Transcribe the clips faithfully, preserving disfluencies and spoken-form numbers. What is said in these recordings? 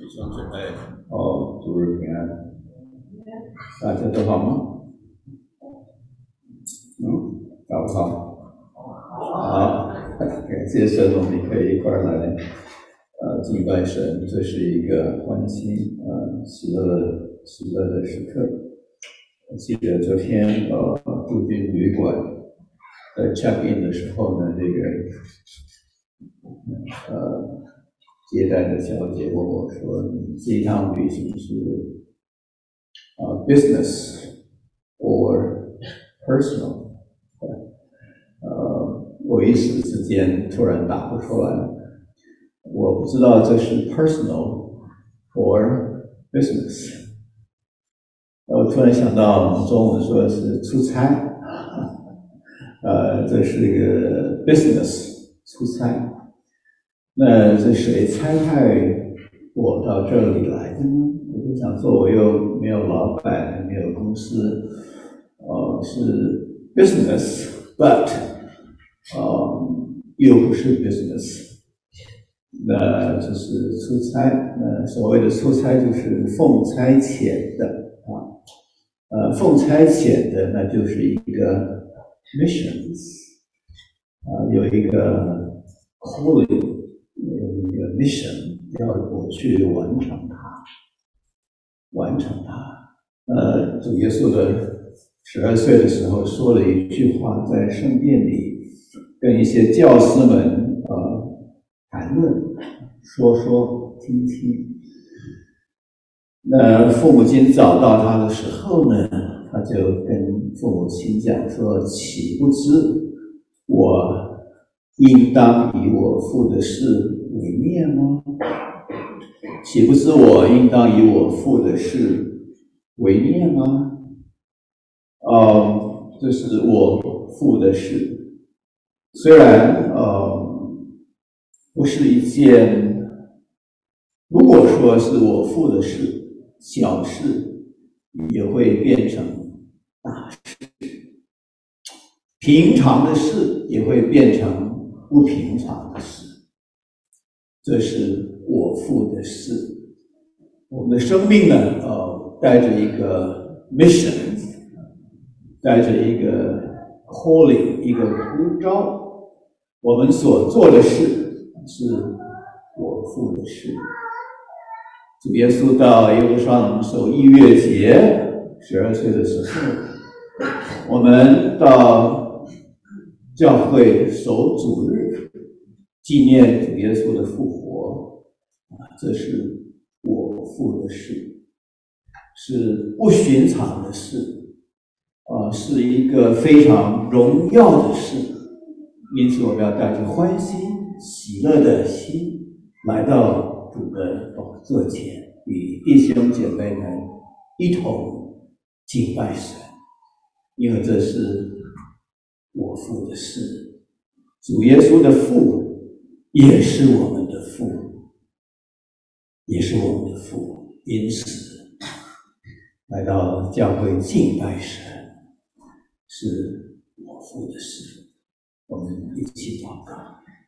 弟兄姊妹， 哦，主日平安，大家都好吗？嗯，好不好？好，感谢神，我们可以一块儿来呃敬拜神，这是一个欢欣呃喜乐的喜乐的时刻。我记得昨天呃住进旅馆在 check in 的时候呢，这个呃接待的小姐问我说：“你这一趟旅行是呃 business or personal？” 呃，我一时之间突然答不出来，我不知道这是 personal or business。我突然想到，我们中文说的是出差，呃，这是一个 business 出差。那是谁差派我到这里来的呢？我就想说，我又没有老板，没有公司，呃，是 business，but 呃，又不是 business， 那就是出差。那所谓的出差就是奉差遣的啊，呃，奉差遣的那就是一个 missions 啊，有一个 calling。有一个 mission 要我去完成它，完成它。呃，主耶稣的十二岁的时候说了一句话，在圣殿里跟一些教师们呃谈论，说说听听。那父母亲找到他的时候呢，他就跟父母亲讲说：“岂不知我应当以我父的事为念吗？岂不知我应当以我父的事为念吗？”呃，这是我父的事，虽然呃不是一件，如果说是我父的事，小事也会变成大事，平常的事也会变成不平常的事。这是我父的事。我们的生命呢，呃，带着一个 mission， 带着一个 calling， 一个呼召。我们所做的事是我父的事。主耶稣到耶路撒冷守逾越节，十二岁的时候，我们到教会守主日，纪念主耶稣的复活，这是我父的事，是不寻常的事，呃，是一个非常荣耀的事。因此，我们要带着欢欣、喜乐的心来到主的宝座前，与弟兄姐妹们一同敬拜神，因为这是我父的事。主耶稣的父也是我们的父，也是我们的父，因此来到教会敬拜神是我父的事。我们一起祷告。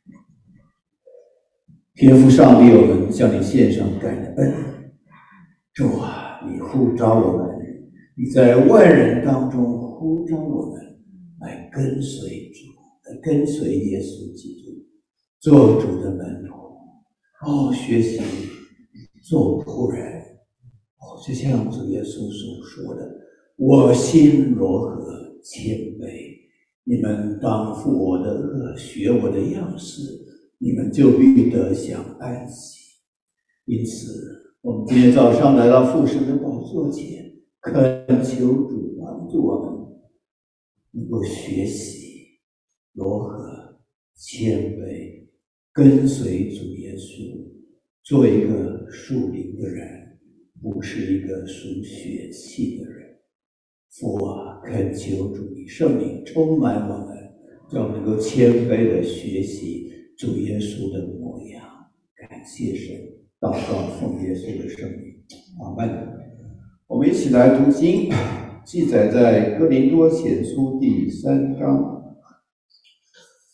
天父上帝，我们向你献上感恩。主啊，你呼召我们，你在万人当中呼召我们来跟随主，来跟随耶稣基督，做主的门徒。哦，学习做仆人。哦，就像主耶稣所说的：“我心柔和谦卑。你们当负我的恶，学我的样式，你们就必得享安息。”因此，我们今天早上来到父神的宝座前，恳求主帮助我们能够学习柔和谦卑，跟随主耶稣，做一个属灵的人，不是一个属血气的人。父啊，恳求主你圣灵充满我们，让我们能够谦卑的学习主耶稣的模样。感谢神，祷告奉耶稣的圣名，阿们。我们一起来读经，记载在哥林多前书第三章。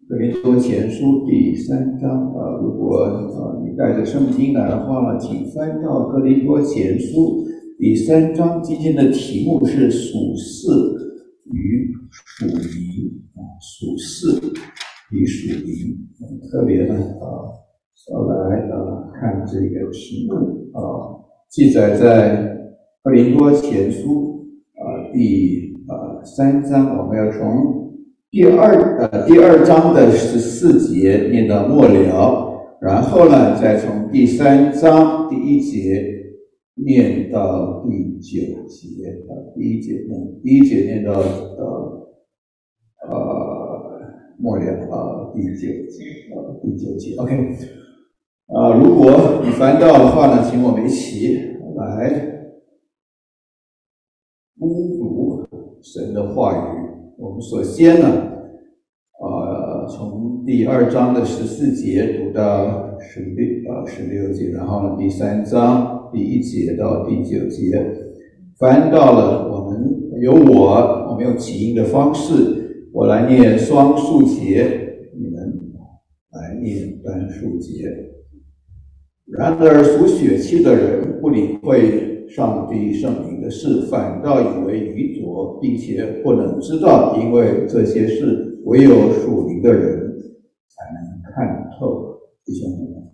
哥林多前书第三章啊，如果啊你带着圣经来的话，请翻到哥林多前书第三章。今天的题目是属世与属灵啊，属世与属灵。特别呢啊，要来啊看这个题目啊，记载在哥林多前书啊第啊三章，我们要从第二呃第二章的十四节念到末了，然后呢，再从第三章第一节念到第九节啊，第一节念第一节念到呃呃末了啊第九节啊第九节 ，OK 啊，如果你翻到的话呢，请我们一起来攻读神的话语。我们首先呢，呃，从第二章的十四节读到十六呃十六节，然后呢，第三章第一节到第九节，翻到了我们由我，我们用起音的方式，我来念双数节，你们来念单数节。然而属血气的人不理会上帝圣灵的事，反倒以为愚拙，并且不能知道，因为这些事唯有属灵的人才能看透。弟兄们，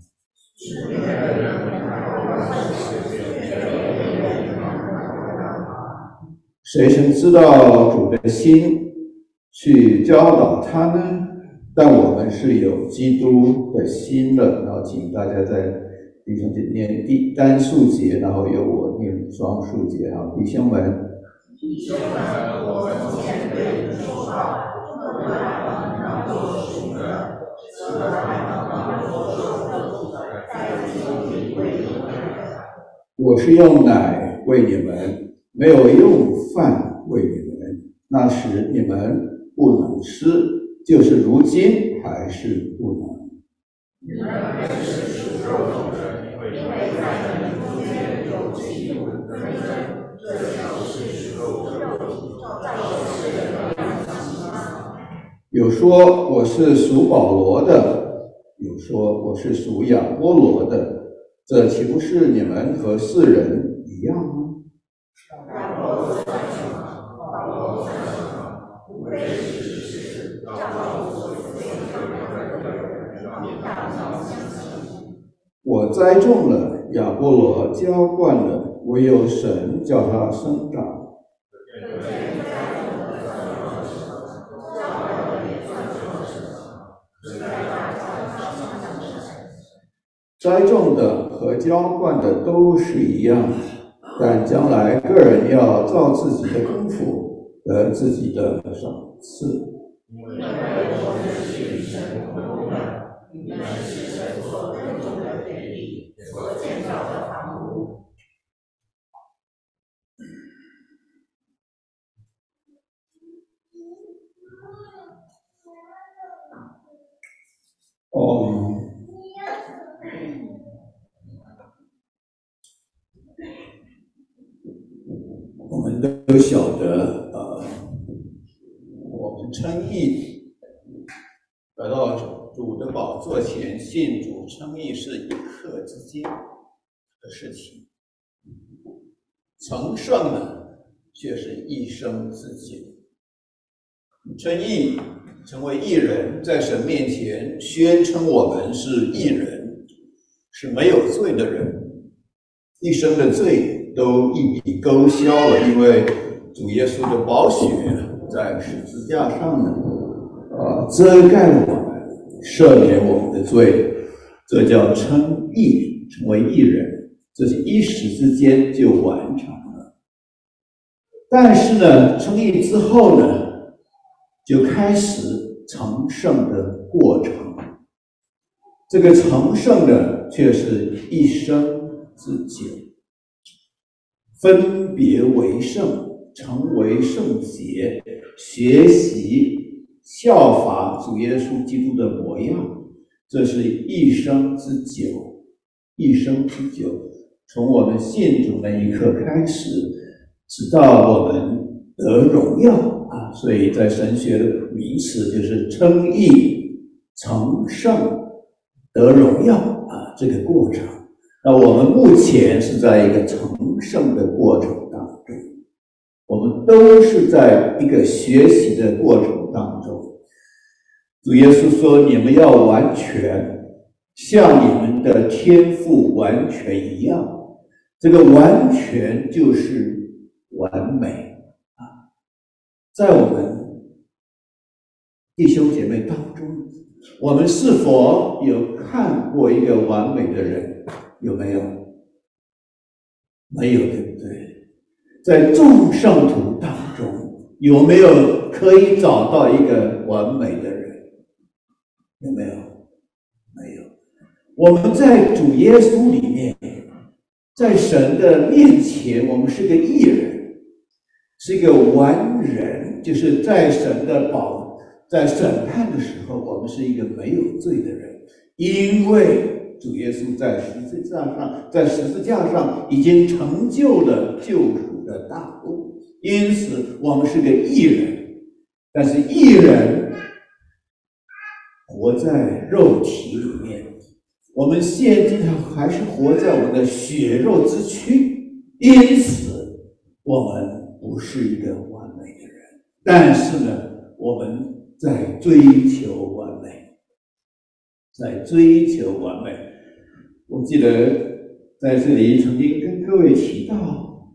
谁曾知道主的心去教导他呢？但我们是有基督的心的。然后请大家在弟兄姐念第单数节，然后由我念双数节。好，弟兄们，弟兄们，我们前对你说话，不能当作属的，只能当作受肉的，在基里为你们。我是用奶喂你们，没有用饭喂你们，那时你们不能吃，就是如今还是不能。你们是属肉的，因为在你们中间有嫉妒纷争，这就是属肉的，造世人的样子。有说我是属保罗的，有说我是属亚波罗的，这岂不是你们和世人一样吗？保罗算什么？保罗算什么？无非是只是照着所赐的个人，你当相信。我栽种了，亚波罗浇灌了，唯有神叫他生长。栽种的和浇灌的都是一样，但将来个人要照自己的功夫得自己的赏赐。因为我们是与神同工的，你们是神所耕种的田地，所建造的房屋。哦。我们都晓得，呃，我们称义来到主的宝座前信主，称义是一刻之间的事情，成圣呢却是一生之久。称义成为义人，在神面前宣称我们是义人，是没有罪的人，一生的罪都一笔勾销了，因为主耶稣的宝血在十字架上呢，呃，遮盖了我们，赦免我们的罪，这叫称义，成为义人，这是一时之间就完成了。但是呢，称义之后呢，就开始成圣的过程，这个成圣的却是一生之久，分别为圣，成为圣洁，学习效法主耶稣基督的模样，这是一生之久，一生之久，从我们信主那一刻开始，直到我们得荣耀啊！所以在神学的名词就是称义成圣得荣耀啊这个过程。那我们目前是在一个成圣的过程当中，我们都是在一个学习的过程当中。主耶稣说：“你们要完全，像你们的天父完全一样。”这个完全就是完美啊！在我们弟兄姐妹当中，我们是否有看过一个完美的人？有没有？没有，对不对？在众圣徒当中，有没有可以找到一个完美的人？有没有？没有。我们在主耶稣里面，在神的面前，我们是个义人，是一个完人，就是在神的宝，在审判的时候，我们是一个没有罪的人，因为主耶稣在十字架上，在十字架上已经成就了救赎的大功，因此我们是个义人。但是义人活在肉体里面，我们现今还是活在我们的血肉之躯，因此我们不是一个完美的人。但是呢，我们在追求完美，在追求完美。我记得在这里曾经跟各位提到，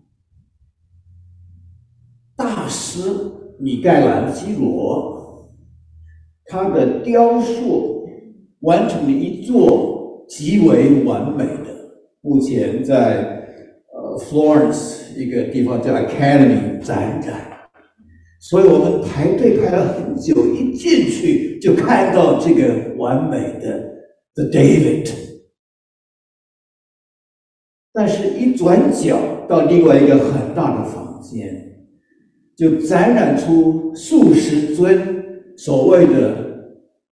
大师米盖兰基罗，他的雕塑完成了一座极为完美的，目前在呃 Florence 一个地方叫 Academy 展览，所以我们排队排了很久，一进去就看到这个完美的 The David， 但是一转角到另外一个很大的房间，就展览出数十尊所谓的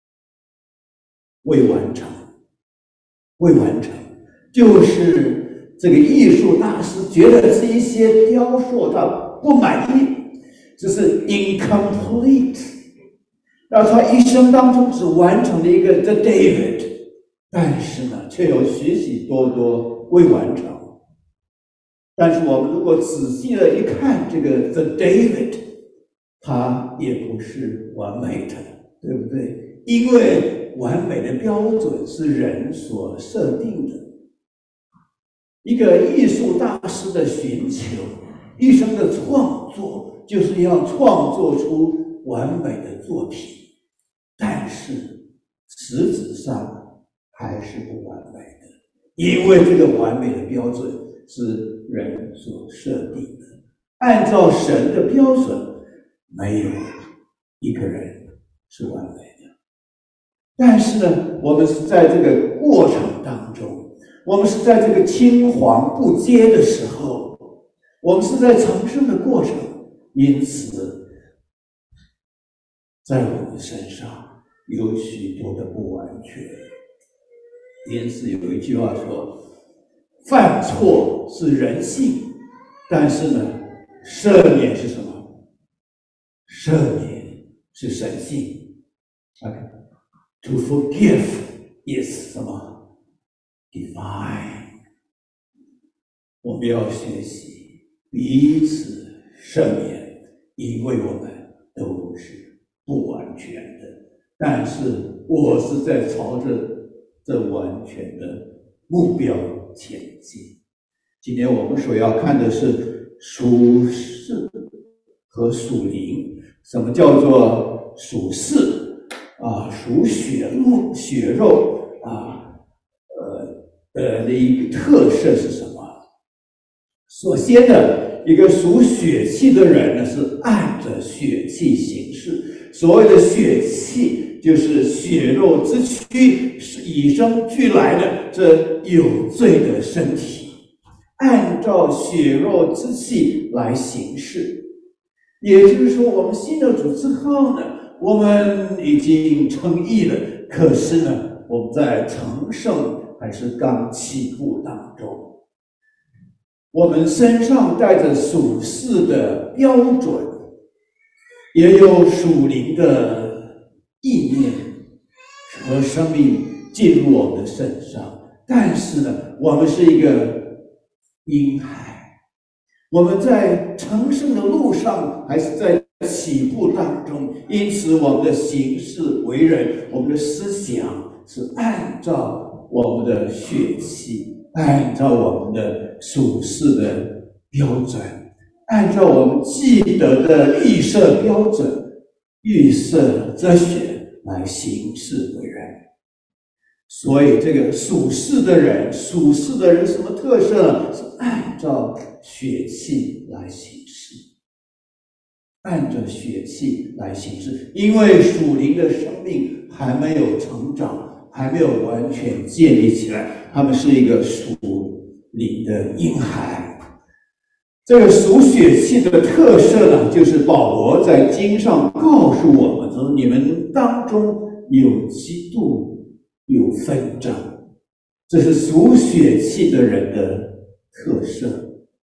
未完成，未完成，就是这个艺术大师觉得这一些雕塑他不满意，这是 incomplete， 然后他一生当中只完成了一个 The David， 但是呢，却有许许多多未完成。但是我们如果仔细的一看这个 The David， 它也不是完美的，对不对？因为完美的标准是人所设定的。一个艺术大师的寻求，一生的创作，就是要创作出完美的作品，但是实质上还是不完美的，因为这个完美的标准是人所设定的。按照神的标准，没有一个人是完美的。但是呢，我们是在这个过程当中，我们是在这个青黄不接的时候，我们是在成圣的过程，因此在我们身上有许多的不完全。因此有一句话说，犯错是人性，但是呢，赦免是什么？赦免是神性。Okay.To forgive is 什么 ？Divine。我们要学习彼此赦免，因为我们都是不完全的。但是我是在朝着这完全的目标前进。今天我们所要看的是属世和属灵。什么叫做属世？啊，属血肉，血肉啊，呃呃的一个特色是什么？首先呢，一个属血气的人呢，是按着血气行事。所谓的血气，就是血肉之躯，是与生俱来的这有罪的身体，按照血肉之气来行事。也就是说，我们信了主之后呢，我们已经称义了，可是呢，我们在成圣还是刚起步当中。我们身上带着属世的标准，也有属灵的意念和生命进入我们的身上。但是呢，我们是一个婴孩，我们在成圣的路上还是在起步当中，因此我们的行事为人，我们的思想是按照我们的血气，按照我们的属世的标准，按照我们既得的预设标准、预设哲学来行事为人。所以这个属世的人，属世的人什么特色呢？是按照血气来行事，按照血气来行事，因为属灵的生命还没有成长，还没有完全建立起来，他们是一个属灵的婴孩。这个属血气的特色呢，就是保罗在经上告诉我们说，你们当中有嫉妒，有纷争，这是属血气的人的特色。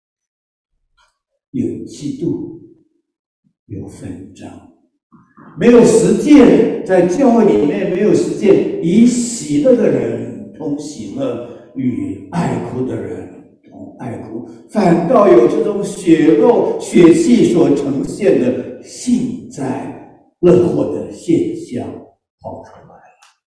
有嫉妒，有纷争，没有实践，在教会里面没有实践，以喜乐的人同喜乐，与爱哭的人同爱哭，反倒有这种血肉血气所呈现的幸灾乐祸的现象跑出来了。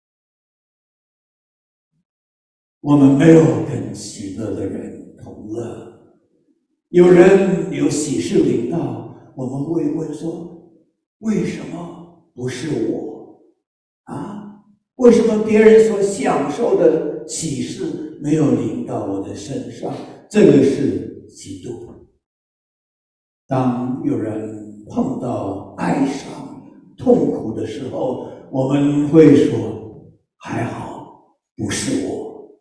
我们没有跟喜乐的人同乐。有人有喜事临到，我们会问说，为什么不是我啊？为什么别人所享受的喜事没有临到我的身上？这个是嫉妒。当有人碰到哀伤痛苦的时候，我们会说，还好不是我，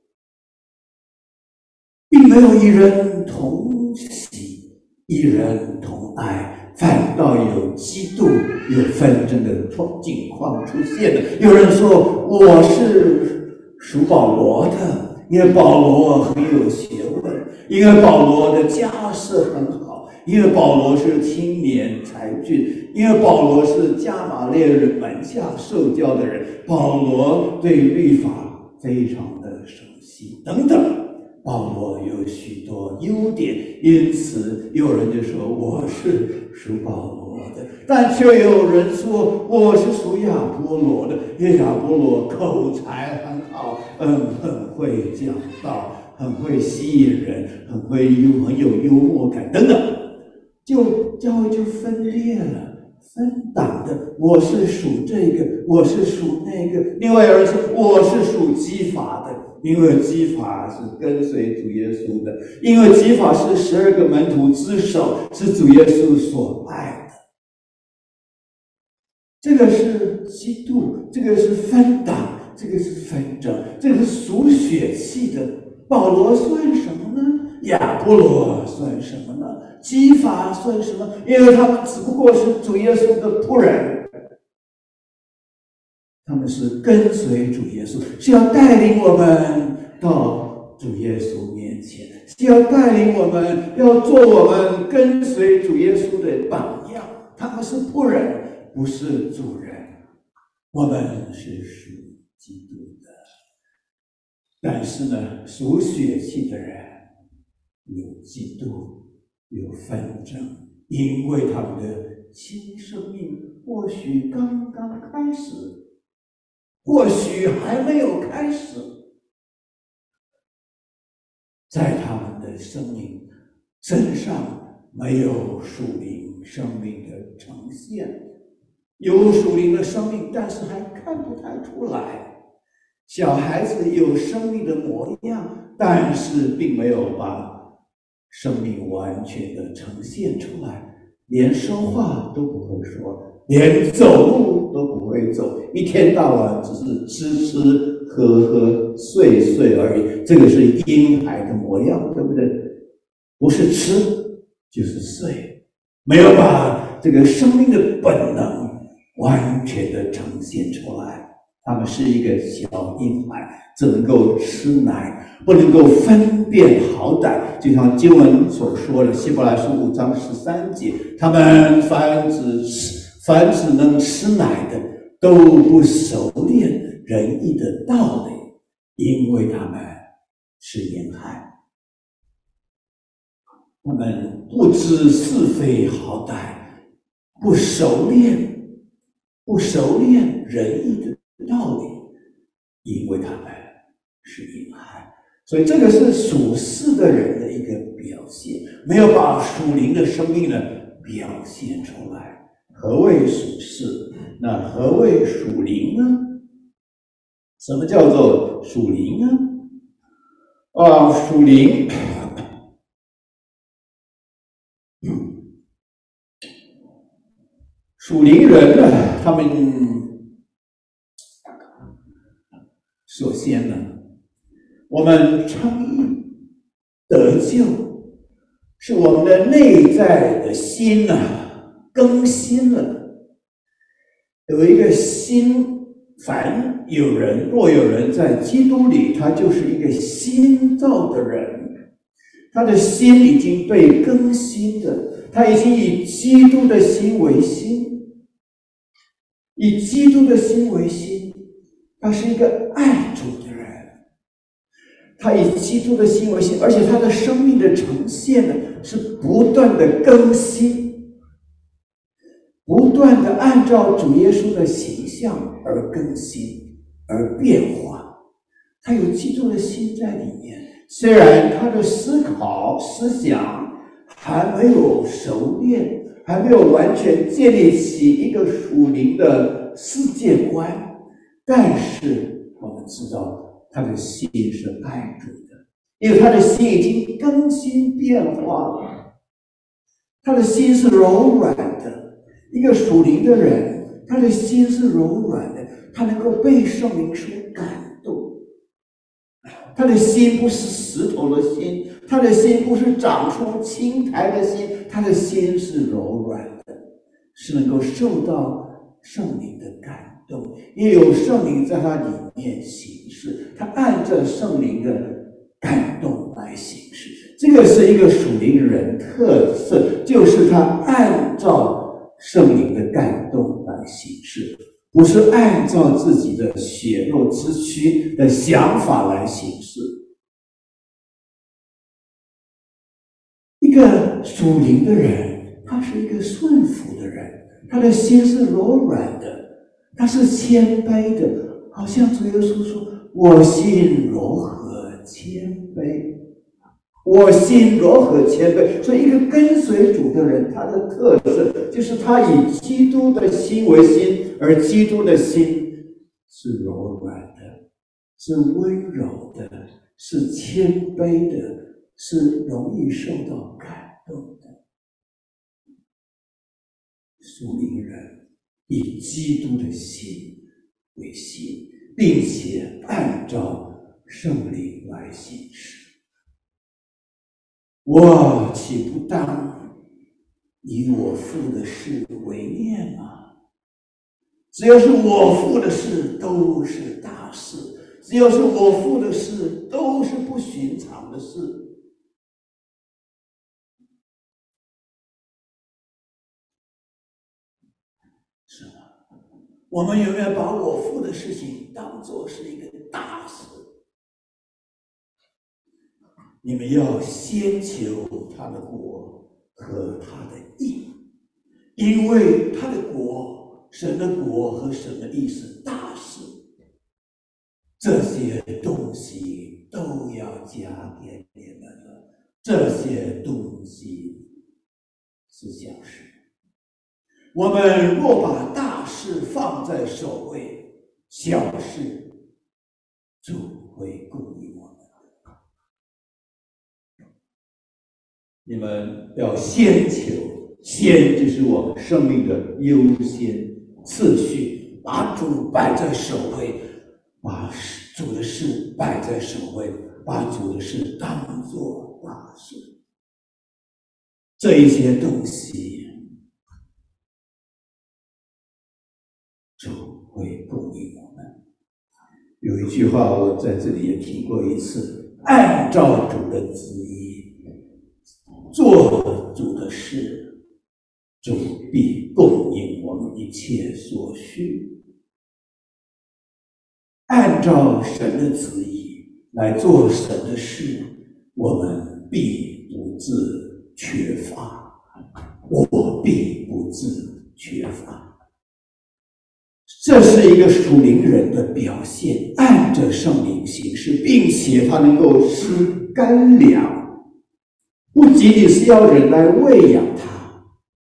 并没有一人同喜，一人同哀，反倒有嫉妒、有纷争的境况出现了。有人说，我是属保罗的，因为保罗很有学问，因为保罗的家世很好，因为保罗是青年才俊，因为保罗是加马列人门下受教的人，保罗对律法非常的熟悉，等等。保罗有许多优点，因此有人就说我是属保罗的，但却有人说我是属亚波罗的，因为亚波罗口才很好，嗯，很会讲道，很会吸引人，很会有很有幽默感等等，就教会就分裂了，分党的，我是属这个，我是属那个，另外有人说我是属基法的。因为基法是跟随主耶稣的，因为基法是十二个门徒之首，是主耶稣所爱的。这个是嫉妒，这个是分党，这个是纷争，这个是属血气的。保罗算什么呢？亚波罗算什么呢？基法算什么？因为他们只不过是主耶稣的仆人。他们是跟随主耶稣，是要带领我们到主耶稣面前，是要带领我们要做我们跟随主耶稣的榜样。他们是仆人，不是主人，我们是属基督的。但是呢，属血气的人有嫉妒，有纷争，因为他们的新生命或许刚刚开始，或许还没有开始，在他们的生命身上没有属灵生命的呈现，有属灵的生命，但是还看不太出来。小孩子有生命的模样，但是并没有把生命完全的呈现出来，连说话都不会说，连走路都不会走，一天到晚只是吃吃喝喝睡睡而已。这个是婴孩的模样，对不对？不是吃就是睡，没有把这个生命的本能完全的呈现出来。他们是一个小婴孩，只能够吃奶，不能够分辨好歹。就像经文所说的，希伯来书五章十三节，他们凡只吃凡只能吃奶的，都不熟练仁义的道理，因为他们是严害，他们不知是非好歹，不熟练，不熟练仁义的道理，因为他们是严害。所以这个是属世的人的一个表现，没有把属灵的生命呢表现出来。何谓属世？那何谓属灵呢？什么叫做属灵呢？啊，属灵，属灵人呢，他们首先呢，我们称义得救，是我们的内在的心呢、啊、更新了，有一个心。凡有人，若有人在基督里，他就是一个新造的人，他的心已经被更新的，他已经以基督的心为心，以基督的心为心，他是一个爱主的人，他以基督的心为心，而且他的生命的呈现呢，是不断的更新，不断的按照主耶稣的形象而更新而变化，他有基督的心在里面。虽然他的思考思想还没有熟练，还没有完全建立起一个属灵的世界观，但是我们知道他的心是爱主的，因为他的心已经更新变化了，他的心是柔软的。一个属灵的人，他的心是柔软的，他能够被圣灵所感动。他的心不是石头的心，他的心不是长出青苔的心，他的心是柔软的，是能够受到圣灵的感动，也有圣灵在他里面行事，他按照圣灵的感动来行事。这个是一个属灵人特色，就是他按照圣灵的感动来行事，不是按照自己的血肉之躯的想法来行事。一个属灵的人，他是一个顺服的人，他的心是柔软的，他是谦卑的，好像主耶稣说：“我心柔和谦卑。”我心柔和谦卑，所以一个跟随主的人，他的特色就是他以基督的心为心，而基督的心是柔软的，是温柔的，是谦卑的，是容易受到感动的。属灵人以基督的心为心，并且按照圣灵来行事。我岂不当以我父的事为念吗？只要是我父的事，都是大事；只要是我父的事，都是不寻常的事。是吗？我们有没有把我父的事情当作是一个大事？你们要先求他的国和他的义，因为他的国，神的国和神的义是大事，这些东西都要加给你们了。这些东西是小事，我们若把大事放在首位，小事就会供应我们。你们要先求，先就是我们生命的优先次序，把主摆在首位，把主的事摆在首位，把主的事当作大事。这一些东西，主会供应我们。有一句话我在这里也提过一次：按照主的旨意做主的事，主必供应我们一切所需。 按照神的旨意来做神的事，我们必不致缺乏，我必不致缺乏。这是一个属灵人的表现，按着圣灵行事，并且他能够吃干粮，不仅仅是要人来喂养他。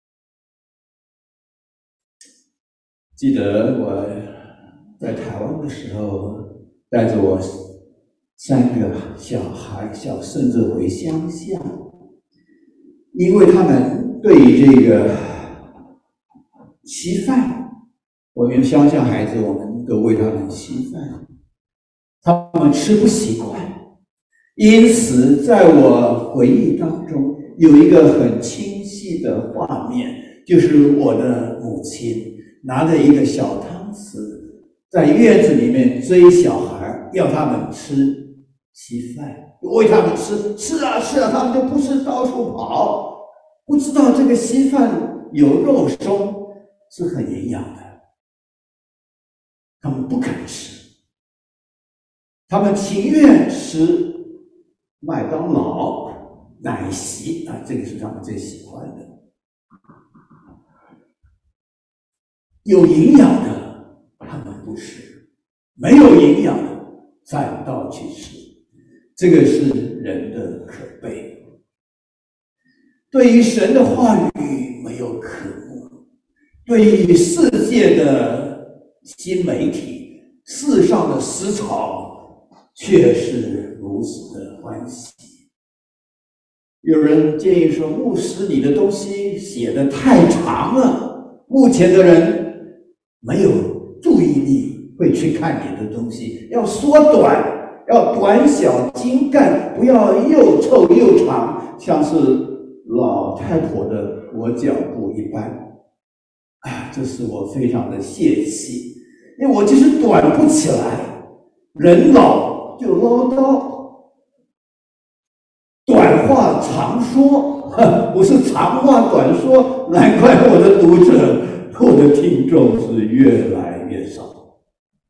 记得我在台湾的时候，带着我三个小孩小孙子回乡下，因为他们对于这个稀饭，我们乡下孩子，我们都喂他们稀饭，他们吃不习惯。因此在我回忆当中有一个很清晰的画面，就是我的母亲拿着一个小汤匙在院子里面追小孩，要他们吃稀饭，喂他们吃，吃啊吃啊，他们就不吃，到处跑，不知道这个稀饭有肉松，是很营养的，他们不肯吃，他们情愿吃麦当劳、奶昔啊，这个是他们最喜欢的。有营养的他们不吃，没有营养的反倒去吃，这个是人的可悲。对于神的话语没有渴慕，对于世界的新媒体、世上的思潮却是如此的欢喜。有人建议说，牧师你的东西写得太长了，目前的人没有注意力会去看你的东西，要缩短，要短小精干，不要又臭又长，像是老太婆的裹脚布一般。啊，这是我非常的泄气，因为我就是短不起来，人老就唠叨，短话长说，不是长话短说，难怪我的读者、我的听众是越来越少。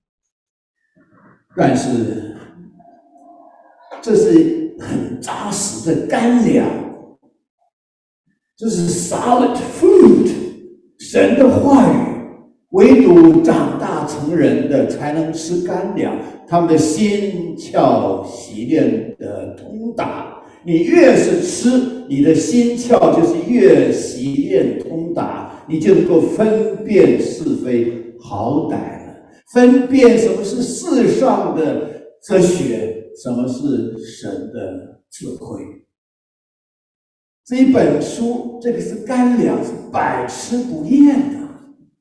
但是这是很扎实的干粮，这是 solid food， 神的话语，唯独长大成人的才能吃干粮，他们的心窍习练的通达。你越是吃，你的心窍就是越习练通达，你就能够分辨是非好歹了，分辨什么是世上的哲学，什么是神的智慧。这一本书，这个是干粮，是百吃不厌的，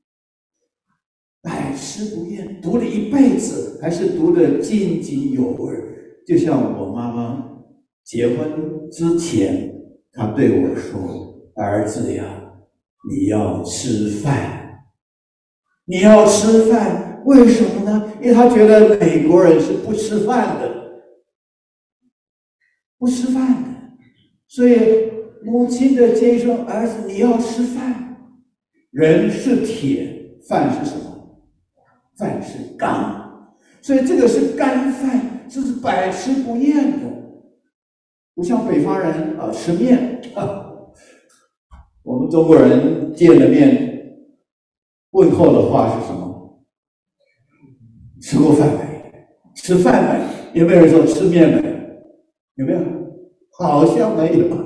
百吃不厌，读了一辈子，还是读得津津有味。就像我妈妈结婚之前，她对我说：“儿子呀，你要吃饭，你要吃饭。为什么呢？因为她觉得美国人是不吃饭的，不吃饭的。所以母亲的建议说：儿子，你要吃饭。人是铁，饭是什么？饭是钢。所以这个是干饭，这是百吃不厌的。”不像北方人啊吃面，啊，我们中国人见了面问候的话是什么？吃过饭没？吃饭没？有没有人说吃面没？有没有？好像没有。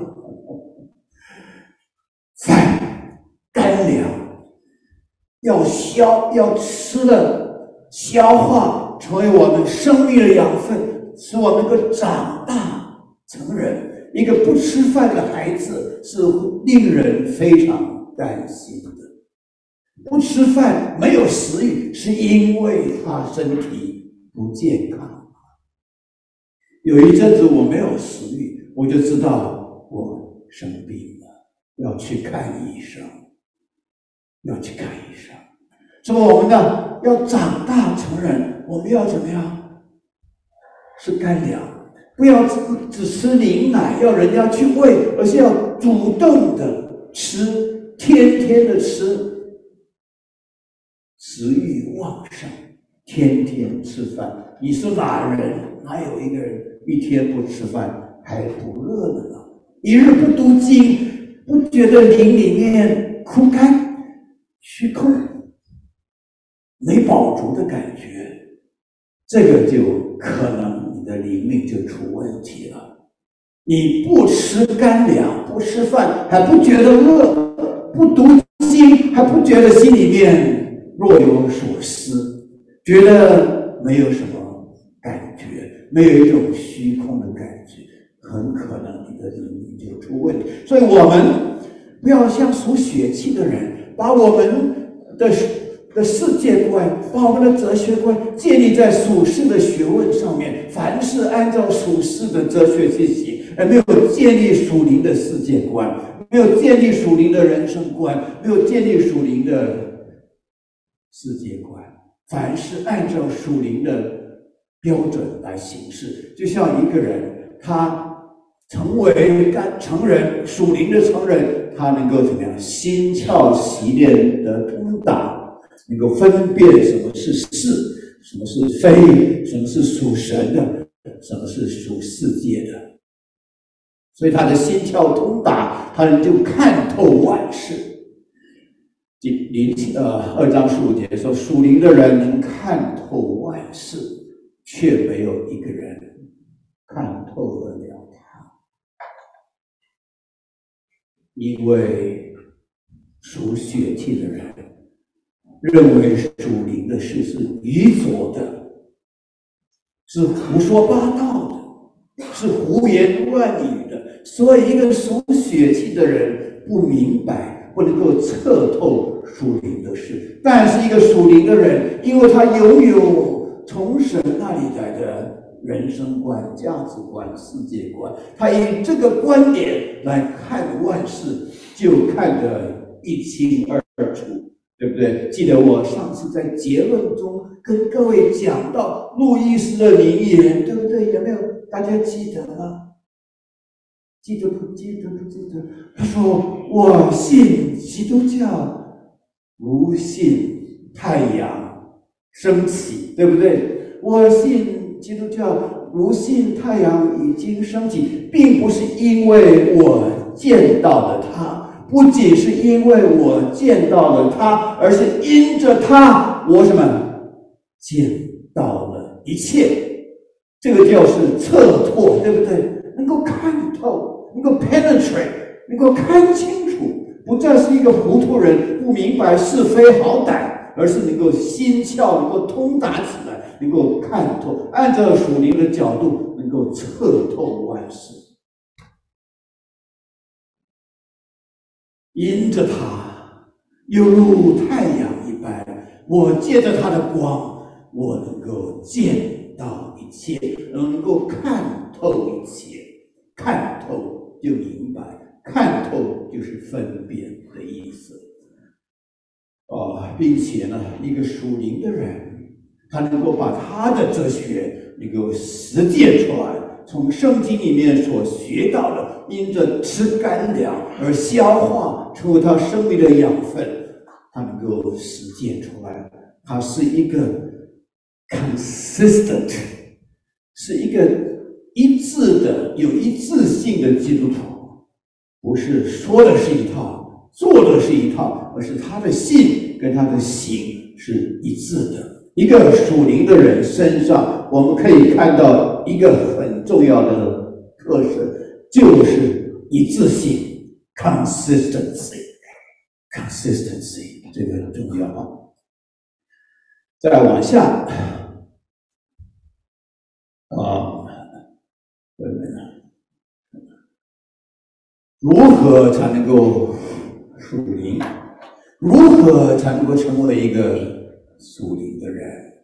饭干粮要消，要吃的消化，成为我们生命的养分，使我们能够长大。成人，一个不吃饭的孩子是令人非常担心的。不吃饭没有食欲，是因为他身体不健康。有一阵子我没有食欲，我就知道我生病了，要去看医生，要去看医生。所以我们呢，要长大成人，我们要怎么样？是干粮。不要只只吃牛奶，要人家去喂，而是要主动的吃，天天的吃，食欲旺盛，天天吃饭， 你是哪人？哪有一个人一天不吃饭还不饿的呢？一日不读经，不觉得灵里面枯干、虚空、没饱足的感觉，这个就可能你的灵命就出问题了。你不吃干粮，不吃饭，还不觉得饿；不读经，还不觉得心里面若有所思，觉得没有什么感觉，没有一种虚空的感觉，很可能你的灵命就出问题。所以我们不要像属血气的人，把我们的的世界观，把我们的哲学观建立在属世的学问上面，凡是按照属世的哲学去写，而没有建立属灵的世界观，没有建立属灵的人生观，没有建立属灵的世界观。凡是按照属灵的标准来行事，就像一个人，他成为成人，属灵的成人，他能够怎么样？心窍习练的通达，能够分辨什么是是，什么是非，什么是属神的，什么是属世界的。所以他的心窍通达，他就看透万事。零呃二章十五节说，属灵的人能看透万事，却没有一个人看透得了他，因为属血气的人认为属灵的事是愚拙的，是胡说八道的，是胡言乱语的。所以一个属血气的人不明白，不能够测透属灵的事。但是一个属灵的人，因为他拥有从神那里来的人生观、价值观、世界观，他以这个观点来看万事，就看得一清二楚，对不对？记得我上次在结论中跟各位讲到路易斯的名言，对不对？有没有大家记得呢？记得不记得不记得？他说：“我信基督教，如信太阳升起，对不对？我信基督教，如信太阳已经升起，并不是因为我见到了他，不仅是因为我见到了他，而是因着他，我什么见到了一切。这个就是测透，对不对？能够看透，能够 penetrate， 能够看清楚，不再是一个糊涂人，不明白是非好歹，而是能够心窍能够通达起来，能够看透，按照属灵的角度能够测透万事。因着他，犹如太阳一般，我借着他的光，我能够见到一切，能够看透一切。看透就明白，看透就是分辨的意思。哦，并且呢，一个属灵的人，他能够把他的哲学能够实践出来，从圣经里面所学到的，因着吃干粮而消化，成为他生命的养分，他能够实践出来。他是一个 consistent， 是一个一致的、有一致性的基督徒，不是说的是一套，做的是一套，而是他的信跟他的行是一致的。一个属灵的人身上，我们可以看到一个很重要的特色，就是一致性 （consistency）。consistency 这个很重要啊。再往下，啊。如何才能够属灵？如何才能够成为一个属灵的人？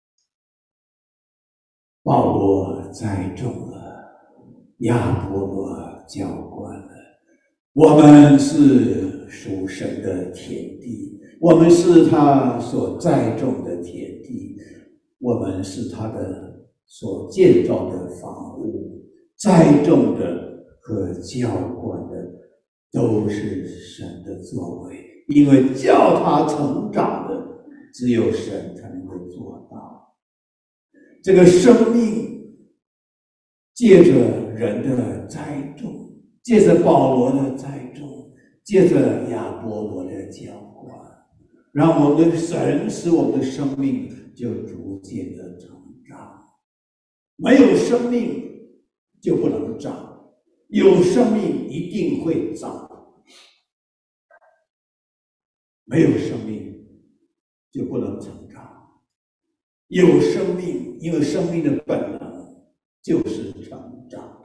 保罗栽种了，亚波罗浇灌了。我们是属神的田地，我们是他所栽种的田地，我们是他的所建造的房屋，栽种的和浇灌的都是神的作为，因为叫他成长的只有神才能够做到。 这个生命借着人的栽种，借着保罗的栽种，借着亚波罗的浇灌，让我们的神使我们的生命就逐渐的成长。没有生命就不能长，有生命一定会长。没有生命就不能成长，有生命，因为生命的本能就是成长。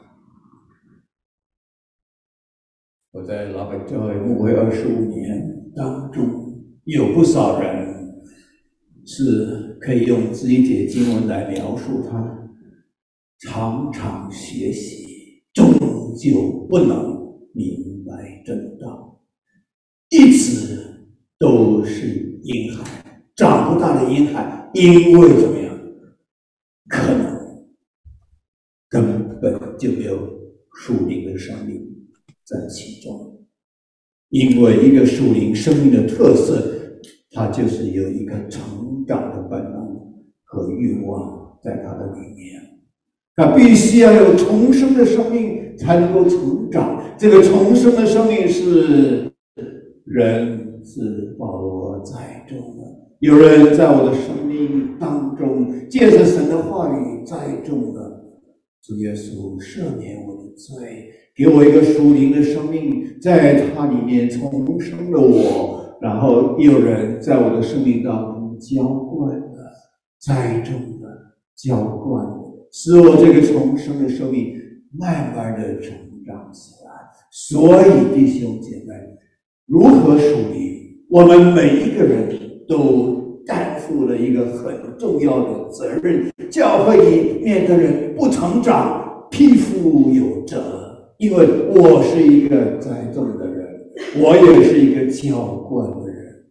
我在老北教会牧会二十五年当中，有不少人是可以用这一节经文来描述他，常常学习，终究不能明白真道，一直都是婴孩，长不大的婴孩，因为怎么样？可能根本就没有属灵的生命在其中，因为一个属灵生命的特色，它就是有一个成长的本能和欲望在它的里面，它必须要有重生的生命才能够成长。这个重生的生命是人是保罗栽种的，有人在我的生命当中借着神的话语栽种了。主耶稣赦免我的罪，给我一个属灵的生命，在它里面重生了我，然后有人在我的生命当中浇灌了、栽种了、浇灌了，使我这个重生的生命慢慢的成长起来。所以弟兄姐妹，如何属灵，我们每一个人都担负了一个很重要的责任。教会里面的人不成长，匹夫有责，因为我是一个栽种的人，我也是一个浇灌的人。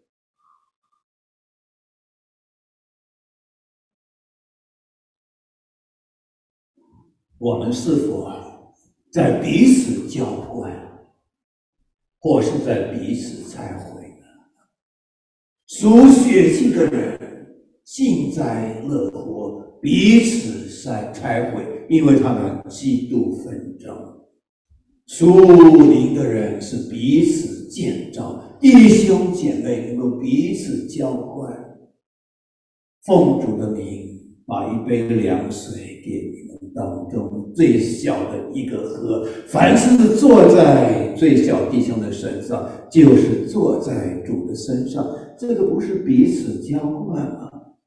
我们是否在彼此浇灌，或是在彼此拆毁呢？属血气的人幸灾乐祸，彼此拆毁，因为他们嫉妒纷争。属灵的人是彼此建造，弟兄姐妹能够彼此浇灌。奉主的名，把一杯凉水给你们当中最小的一个喝，凡是坐在最小弟兄的身上，就是坐在主的身上。这个不是彼此浇灌吗？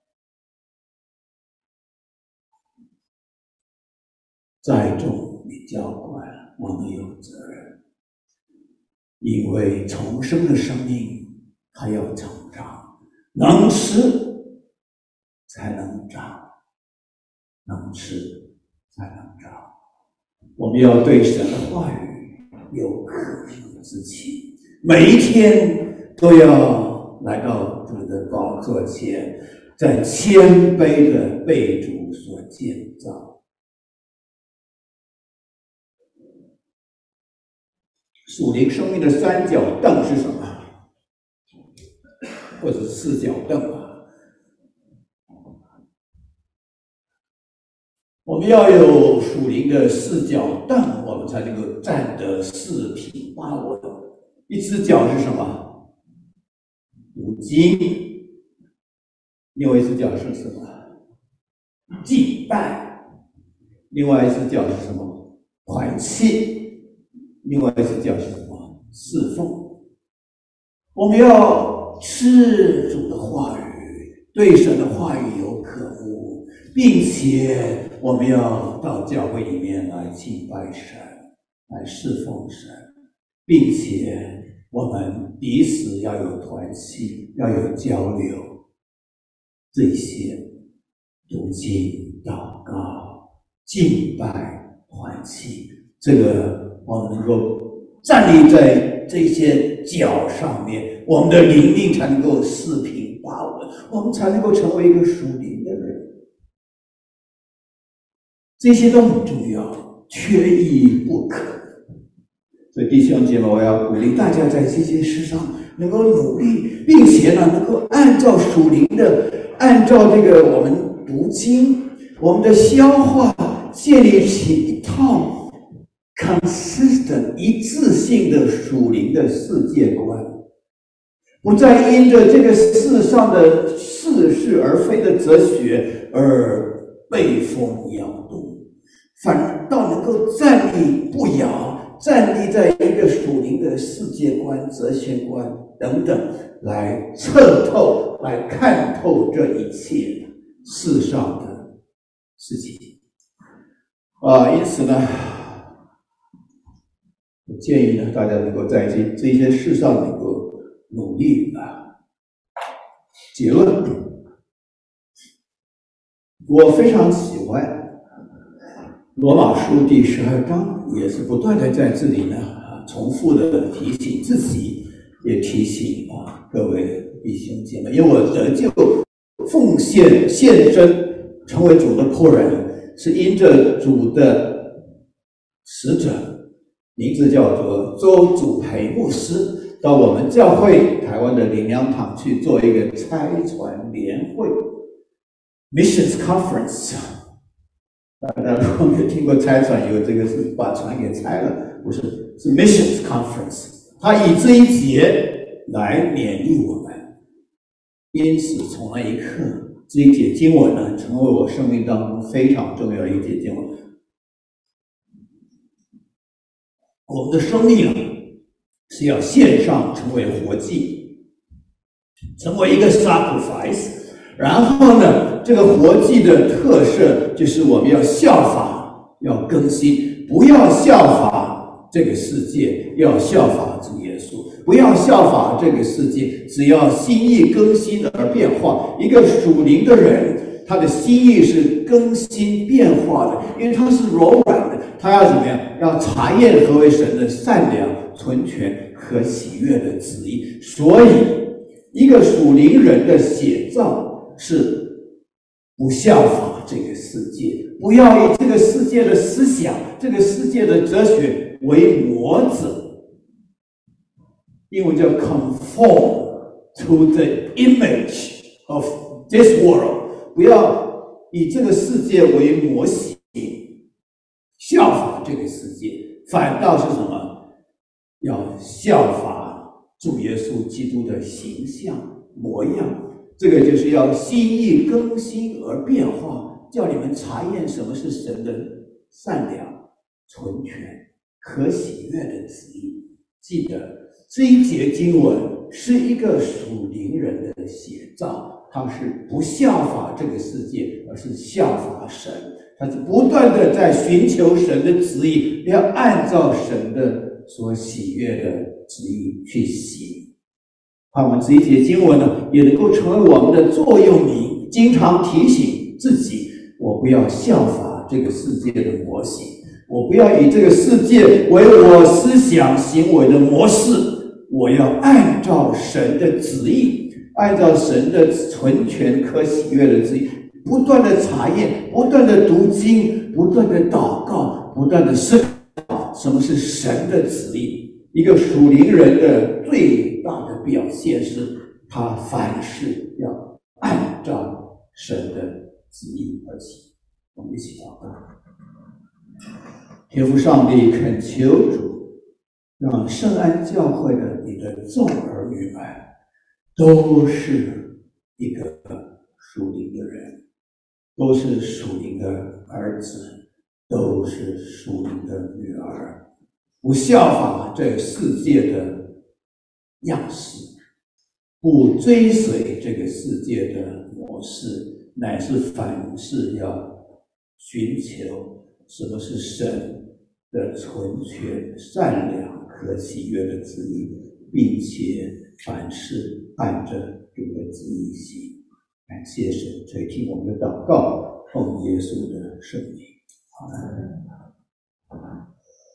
栽种与浇灌，我们有责任，因为重生的生命它要成长，能吃才能长，能吃才能长。我们要对神的话语有渴慕之情，每一天都要来到主的宝座前，在谦卑的被主所建造。属灵生命的三角凳是什么？或者是四角凳吧。我们要有属灵的四角凳，我们才能够站得四平八稳。一只脚是什么？读经。另外一只脚是什么？敬拜。另外一只脚是什么？团契。另外一只脚是什么？侍奉。我们要吃主的话语，对神的话语有渴慕，并且我们要到教会里面来敬拜神，来侍奉神，并且我们彼此要有团契，要有交流。这些读经、祷告、敬拜、团契，这个我们能够站立在这些脚上面，我们的灵命才能够四平八稳，我们才能够成为一个属灵的人。这些都很重要，缺一不可。所以弟兄姐妹，我要鼓励大家在这些事上能够努力，并且呢，能够按照属灵的，按照这个我们读经， 我们的消化建立起一套 consistent 一致性的属灵的世界观，不再因着这个世上的似是而非的哲学而被风摇动，反倒能够站立不摇，站立在一个属灵的世界观、哲学观等等，来彻透、来看透这一切世上的事情。啊，因此呢，我建议呢，大家能够在这这些事上能够努力啊。结论，我非常喜欢罗马书第十二章，也是不断的在这里呢啊重复的提醒自己，也提醒啊各位弟兄姐妹，因为我得救、奉献、献身，成为主的仆人，是因着主的使者，名字叫做周祖培牧师，到我们教会台湾的灵粮堂去做一个差传联会 Missions Conference。大家如果没有听过差传，有这个是把船给拆了，不是，是 Missions Conference。他以这一节来勉励我们。因此，从那一刻，这一节经文呢，成为我生命当中非常重要的一节经文。我们的生命啊，是要献上，成为活祭，成为一个 sacrifice。然后呢，这个活祭的特色就是我们要效法，要更新，不要效法这个世界，要效法主耶稣。不要效法这个世界，只要心意更新而变化。一个属灵的人，他的心意是更新变化的，因为他是柔软的，他要怎么样？要查验何为神的善良、纯全和喜悦的旨意。所以，一个属灵人的写照是不效法这个世界，不要以这个世界的思想、这个世界的哲学为模子。英文叫 conform to the image of this world， 不要以这个世界为模型，效法这个世界，反倒是什么？要效法主耶稣基督的形象模样。这个就是要心意更新而变化，叫你们查验什么是神的善良、纯全、可喜悦的旨意。记得这一节经文是一个属灵人的写照，他是不效法这个世界，而是效法神。他是不断的在寻求神的旨意，要按照神的所喜悦的旨意去行。我们这一节经文呢，也能够成为我们的座右铭，经常提醒自己：我不要效法这个世界的模型，我不要以这个世界为我思想行为的模式。我要按照神的旨意，按照神的纯全可喜悦的旨意，不断的查验，不断的读经，不断的祷告，不断的思考什么是神的旨意。一个属灵人的最大的表现是，他凡事要按照神的旨意而行。我们一起祷告。天父上帝，恳求主让圣安教会的你的众儿女们都是一个属灵的人，都是属灵的儿子，都是属灵的女儿，不效法这世界的样式，不追随这个世界的模式，乃是凡事要寻求什么是神的纯全、善良和喜悦的旨意，并且凡事按着主的旨意行。感谢神垂听我们的祷告，奉耶稣的圣名，阿们。